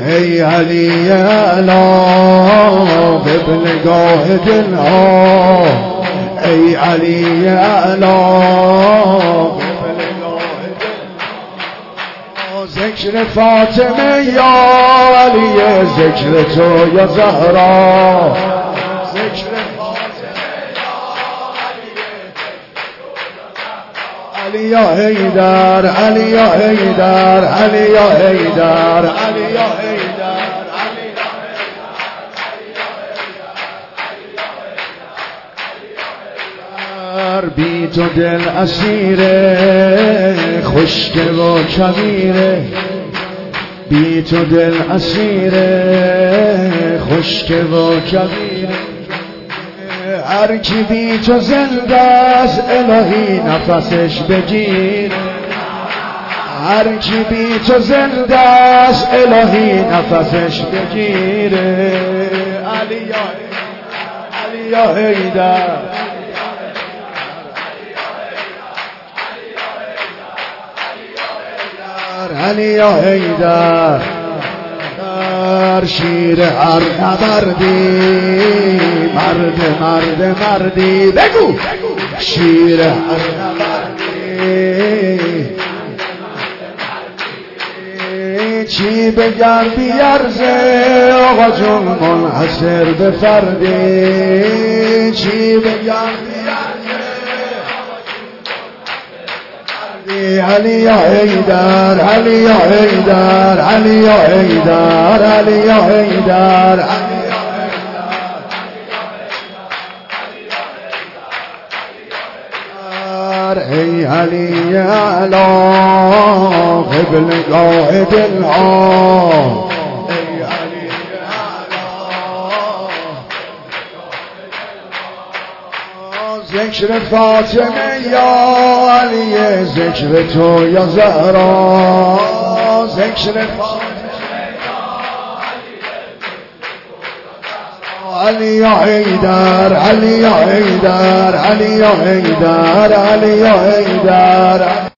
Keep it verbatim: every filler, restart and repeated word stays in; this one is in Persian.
ای علی اعلا قبلگاه دل ها، ای علی اعلا قبلگاه دل ها. ذکر فاطمه یا علی، ذکر تو یا زهرا، ذکر علی یا حیدر، علی یا حیدر، علی یا حیدر، علی یا حیدر، بی تو دل اسیره خشک و کبیره، بی تو دل اسیره خشک و کبیره. هر کی بی تو زنده است الهی نفسش بگیر، هر کی بی تو زنده است الهی نفسش بگیره. علی یا علی یا حیدر، علی یا حیدر، شیر هر نبردی مرد مرد مردی، بگو شیر هر نبردی چی بگم بیارزه آقا جون منحصر به فردی، چی بگم علی یا حیدر، علی یا حیدر، علی یا حیدر، علی یا حیدر، ای علی اعلا قبلگاه دل ها، ای علی اعلا ذکر فاطمه یا علی، ذکر تو یا زهرا، ذکر فاطمه علی یا حیدر، علی یا حیدر، علی یا حیدر، علی یا حیدر.